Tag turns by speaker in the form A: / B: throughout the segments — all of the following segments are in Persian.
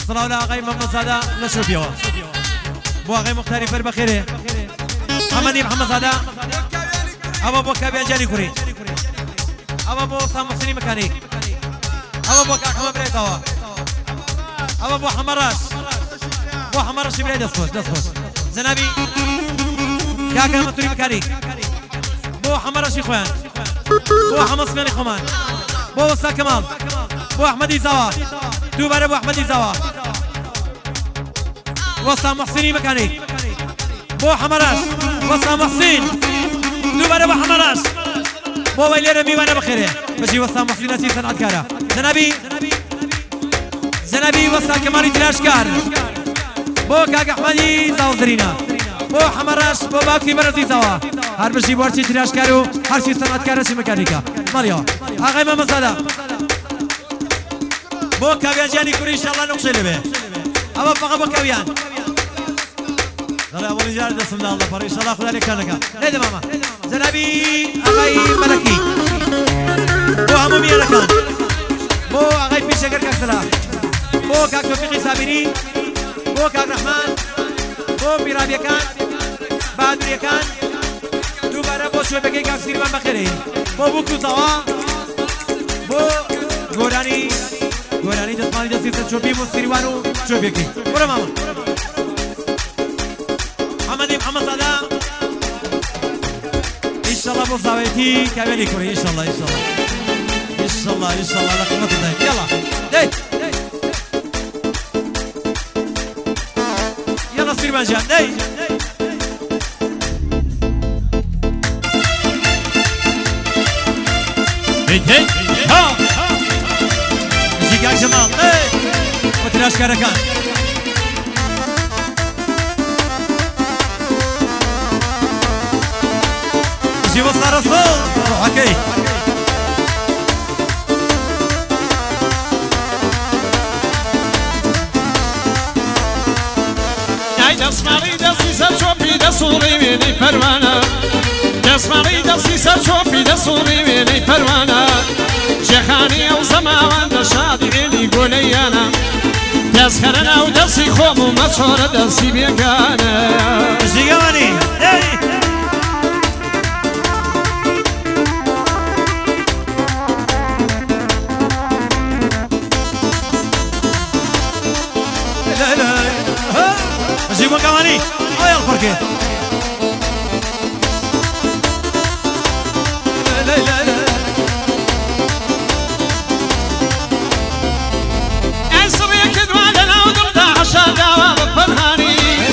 A: صلاة ولا أغاي محمد صادق لشوفيوا بو أغاي مختاري فر بخيره محمد صادق أبا بو كابيان جاني كوري أبا بو صام محسني مكاني أبا بو كاك حمد بريتوا أبا بو حمراش بو حمراش بريد دسخوش زنابي كاك مطوري مكاني بو حمراش إخوان بو حمص ماني خمان بو وسا كمال بو أحمدي زوا دوباره بو أحمدي زوا وسا محسني مكاني بو حمراش وسا محسن دوباره بو حمراش بو ويلي ميوانه بخيره بجي وسا محسن نسي صنعتكارا زنبي وسا كمالي تلاشكار بو كاك أحمدي زاوزرينا بو حمراش بو باكي برزي زوا هر بجي بورشي تلاشكارو هر شي صنعتكارا شي مكانيكا ماليو آغاي ما مسادا بو كابيان جاني كوري إن شاء الله نقشي لبه أبا فقط بو كابيان داري أبو نجار دسم الله بار إن شاء الله خدا لك كانك نيدا ماما زنبي أغاي ملكي بو عمومي لكان بو أغاي بيشكر كاكسلا بو كاك توفيقي سابيري بو كاك رحمن بو بيرابي كان بادري كان دوباره بو شوي بكي كاك سيرمان بخيري بو بوكو زوا بو گورانی جسمانی دستی چوبی مستریوانو چوبی کی برو ماما محمد صادق ان شاء الله بو زاویتی کاملی کنی ان شاء الله الله قیمت ده يلا دي يلا سيرمان جان دي هي ها جيجا جمال وتلاش كاركان جي وصل رسول اوكي
B: يا دسماري دسي سرشوبي دسوري ويني پروانا دسماري دسي سرشوبي دسوري ويني پروانا شيخاني او زمان دشادي لي قوليانا تسخرنا ودسي خوم ومشهور دسي بيكانا
A: جيجاني جيبوا كماني اويا الفرقه لا
B: صريك دوالنا وضلت عشان دعوة بفنهاني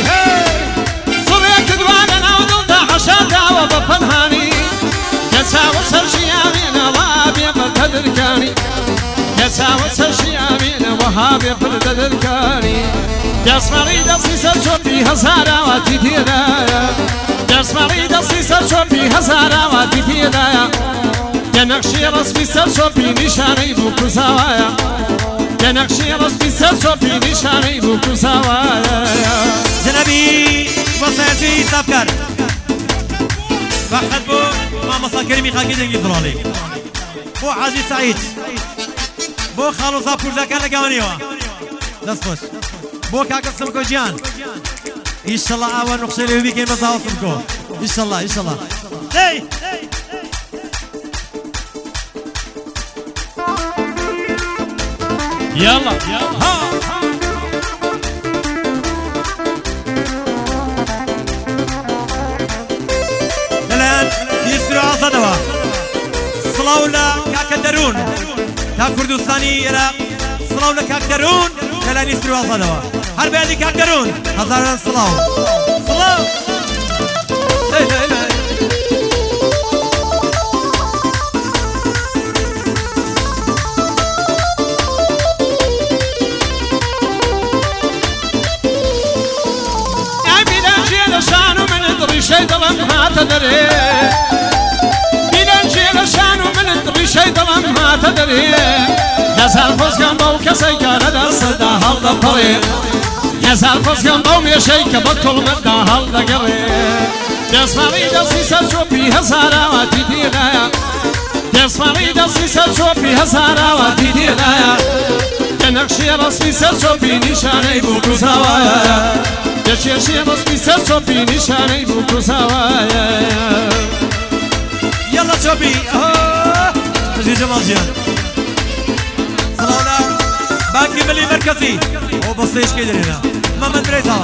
B: صريك دوالنا وضلت عشان دعوة بفنهاني كساوة سرشي امين وهابي بتدركاني كساوة سرشي امين وهابي بتدركاني دسماري دسي سرشوبي هزارا واتيتينا دسماري دسي سرشوبي هزارا واتيتينا كنقشي رسمي سرشوبي نشاني بوكو زوايا كنقشي رسمي سرشوبي نشاني بوكو زوايا
A: جنبي وصيتي سافكر واحد بو ما مساكرمي خاكي دنجي ضرالي بو عزيز سعيد بو خالو صابور ذاكر لقوانيوا دسخوش بو كاكا سمكو جيان ان شاء الله اول نقشي لي بيكي مزاو سمكو ان شاء الله هي
B: يلا ها
A: الان يسرع عصدوا صلاولا كاكا درون تا كردستاني عراق صلاولا كاكا درون الان يسرع عصدوا هل بعدي كاكا درون هزاران صلاو لا
B: شي ظلم ما تدري بينجي لشانو من الدري شي ظلم ما تدري يزال فوزكم بو كسي كان درصدا هل دبري يزال فوزكم بو يا شي كبكل مدا هل دقري دسماري دسي سرشوبي هزارا واتيتينا دسماري دسي سرشوبي هزارا واتيتينا نقشی رسمی سر چوبی نشانه بو کوزاوایە دەچێشی رسمی سر چوبی نشانه بو کوزاوایە
A: يلا چوبی مجید جمال جیان سلاونا بانکی ملی مرکزی او بسیش که درینا محمد بریزا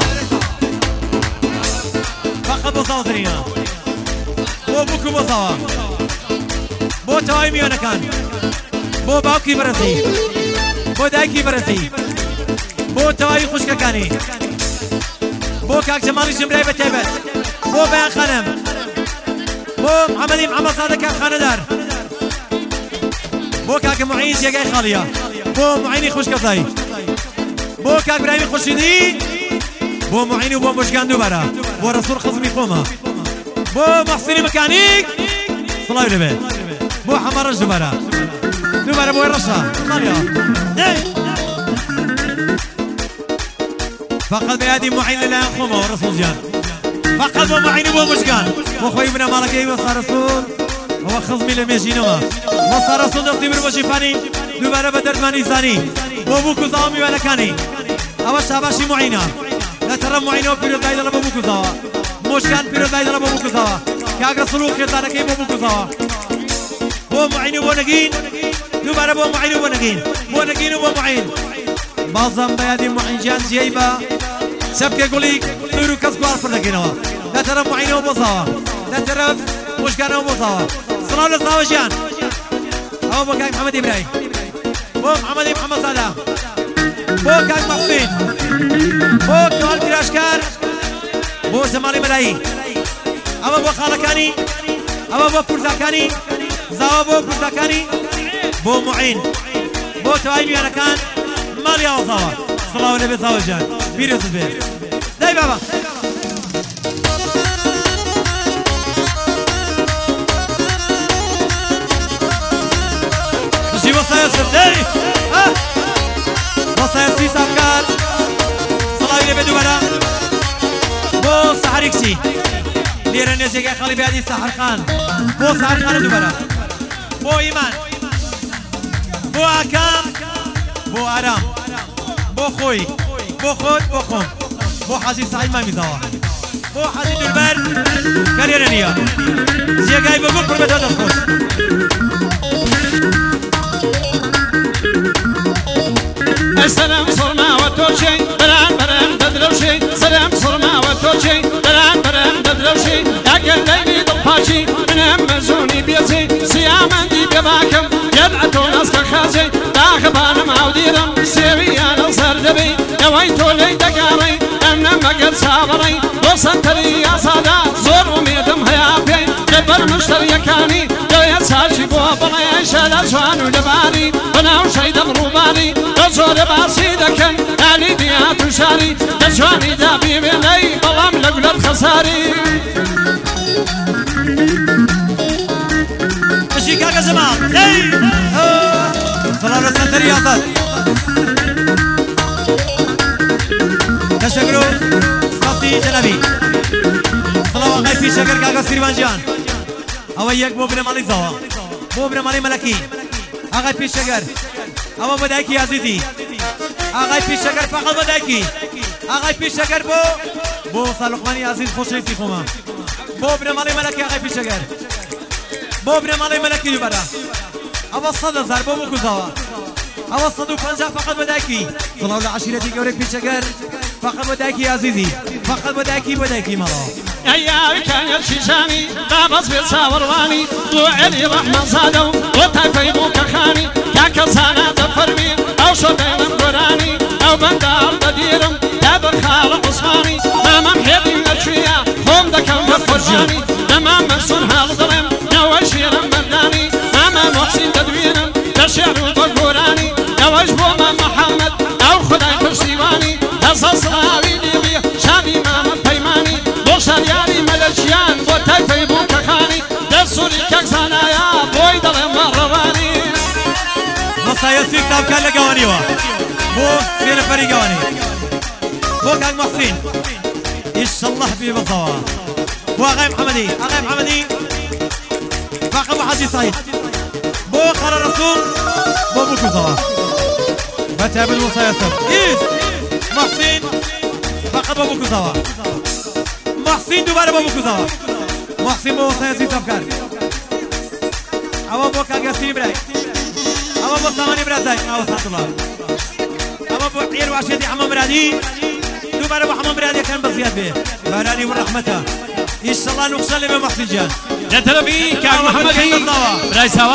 A: فقط بساو درینا بو بوکو بساوا بو توای میانه کن بو باوکی برسی بو دایکی برسی بو توای خوشککانی بو کاک جمالی جمرای بتیبت بو بیان خانم بو محمدی محمد صادق خانه دار بو کاک معین جگای خالیا بو معینی خوشکزایی بو کاک براهیمی خوشیدی بو معینی و بو مشگان دوباره بو رسول خزمی خومه بو محسنی مکانیک صلاوی لبه بو حمارش دوباره بو رشا خالیا فقط بيادي معين لله خومه ورسول جان فقط بو معين بو مشكان وخوي بنا مالك ايوه صار رسول هو خصمي لميجينما وصار رسول دفتي بربشي فاني دوباره بدرماني ثاني بو بوكو زامي ولا كاني اواش شاباشي معينه لا ترى معينه بيرو دايد بو بوكو زوا مشكان بيرو دايد بو بوكو زوا كاغ رسول خيطانه كي بو بوكو زوا بو معين بو نجين دوباره بو معين بو نجين بو معين بازم بيادي معين جان جيبه سبكي قوليك نورو كسكو عرف لكنوا لا ترى معينه وبصاوه لا ترى مشكانه وبصاوه صلاة لصاوه جان أو بو كاك محمد إبراهيم بو محمد صالح بو كاك محسين بو كوال كراشكار بو زمالي ملايي أما بو خالكاني أما بو برزاكاني زاوا بو برزاكاني بو معين بو توايمي أنا كان ماليا وصاوه صلاة ونبي صاوه جان بيريوس البير داي بابا مشي وصايا سردي وصايا سيس أفكار صلاة ونبي دوبارا بو سحريكشي ليرا نيزيكي خالي بيادي سحر خان بو سحر خان دوبارا بو إيمان بو أكام بو آرام بو خوي بو خود بو خون بو حاجی سعید ما میزاوا بو حاجی دلبر کاریرنیا زیگای بو بو پرمت داد خوش
B: سلام صرما وتوشي بران تدروشي سلام صرما وتوشي بران تدروشي يا قلبي ضباشي من مزوني بيزي سيامندي بباكم يدعتو ناس كخازي داخبان معوديرم سيوي انا سردبي يويتو لي دقاري انا مقل صابري وصنتري يا صادا زور وميدم هيابي قبل مشتريكاني لو يساشي بوبري شالا جوانو لباري بناو شي دبروباري زور باسي دكن علي دياتو شاري دجواني دابي بلي بلام لقلب خساري
A: مشي كاكا زمان اي صلاة السنتري يا صاد تشكروا صافي جنبي صلاة غاي في شكر كاكا سيربان جان او يك بو بن مالك زوا بو بن مالك ملكي اغاي في شكر او بدايكي عزيزي اغاي في شكر فقط بدايكي اغاي في شكر بو صالحماني عزيز خوشي في خوما بو بن مالك ملكي اغاي في شكر بو بن مالك ملكي برا او صد زار بو كوزاوا او صدو پنجا فقط بدايكي صلاة العشيرتي قورك في شكر فقط بدايكي عزيزي فقط بدايكي مالا
B: يا كان الشيشاني بابس بالصاورواني وعلي رحمة صادو وطيفي بوك خاني كاك صانا تفرمي او شو بين القراني او بندار بديرم تابر خالق عثماني ماما محيطي نتشويا خوم دكم بفرجاني ماما منصور هالظلم نواشير مرداني ماما محسن تدوينم تشعر بالقراني نواش بوما محمد او خداي فرشيواني هصص راوي ليبيا شاني ماما بيماني بوشان ياري ملشيان بو تايفي بوك خاني دسوري كاكسانا يا بوي دلم مرواني
A: مصايا سيك تاب كان لقواني بو فين فريق قواني بو كاك محسن إن شاء الله بي بالضوا بو أغاي محمدي باقي بو حاجي سعيد بو قرار رسول بو بوكو زوا فتابل وصيصر إيز محسن فقط بابوكو زوا محسن دوباره بابوكو زوا محسن بو وصيصي تفكر أما بو كاغاسيني براي أما بو ثماني برازاي أو سات الله أما بو عير وعشيدي حمام برادي دوباره بو حمام برادي كان بزياد به برادي ورحمته إن شاء الله نوصل لما محسن جان
B: نتربي كاغ محمدي براي سوا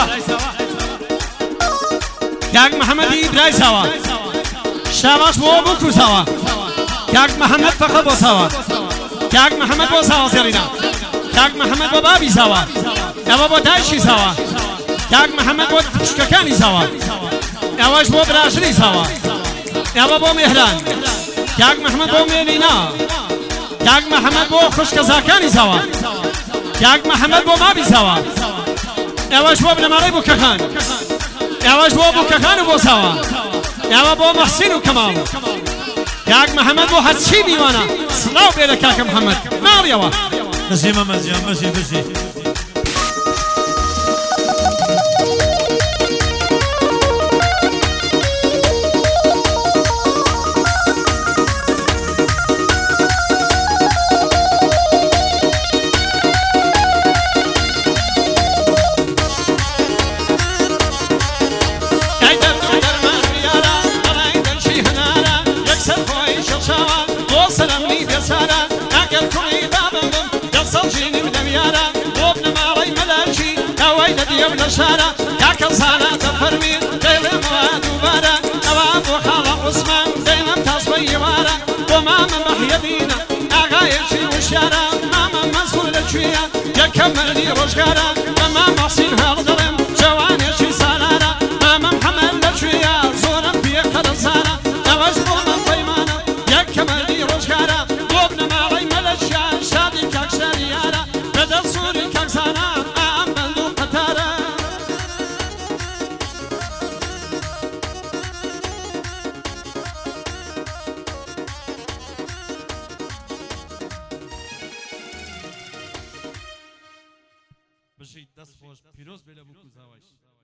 B: كاغ محمدي براي سوا شاباش بو بوكو سوا كاغ محمد فقط بو سوا كاغ محمد بو سوا سيرينا كاغ محمد بو بابي سوا اوا بو دايشي سوا كاغ محمد بو شككاني سوا اواش بو براشري سوا اوا بو مهران كاغ محمد بو ميلينا كاغ محمد بو خشكزاكاني سوا كاغ محمد بو بابي سوا اواش بو بنماري بو كخان اواش بو بو كخان بو سوا اوا بو محسن وكمال كاغ محمد بو حسي بيوانا صلاو بيلا كاغ محمد ماريوا
A: مزيما مزي
B: يبنى شارع كاكل صالة تفرمي ديل مواد وبارا نواب وخالق عثمان دينا تصبي وارا وماما محيدينا اغايشي وشارع ماما مسؤول لشوية يكمل لي رشقارا ماما محسين هالظلم جوانيشي سالارا ماما محمد لشوية زورا في قرصارا نواج بوما طيمانا يكمل لي رشقارا وابن مالي ملشا شادي كاك شاريارا بدل سوري كاك سانا
A: بشي دست خوش پیروز بله بکو زواش